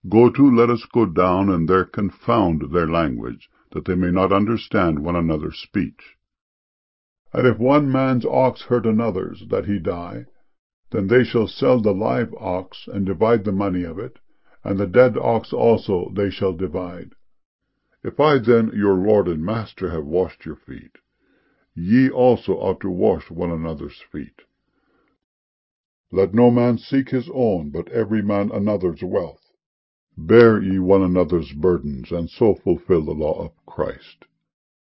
Go to, let us go down, and there confound their language, that they may not understand one another's speech. And if one man's ox hurt another's, that he die, then they shall sell the live ox, and divide the money of it, and the dead ox also they shall divide. If I then, your Lord and Master, have washed your feet, ye also ought to wash one another's feet. Let no man seek his own, but every man another's wealth. Bear ye one another's burdens, and so fulfill the law of Christ.